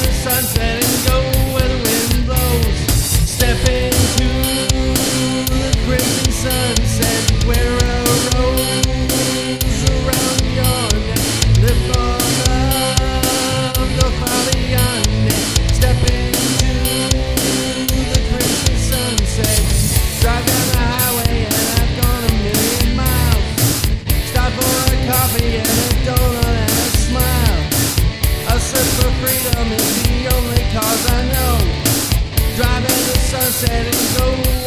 the sunset and go where the wind blows. Step into the crimson sunset, wear a rose around your neck. Live for love, go far beyond it. Step into the crimson sunset. Drive down the highway and I've gone 1,000,000 miles. Stop for a coffee and a donut and a smile. A search for freedom is the only cause I know. Drive in the sunset and go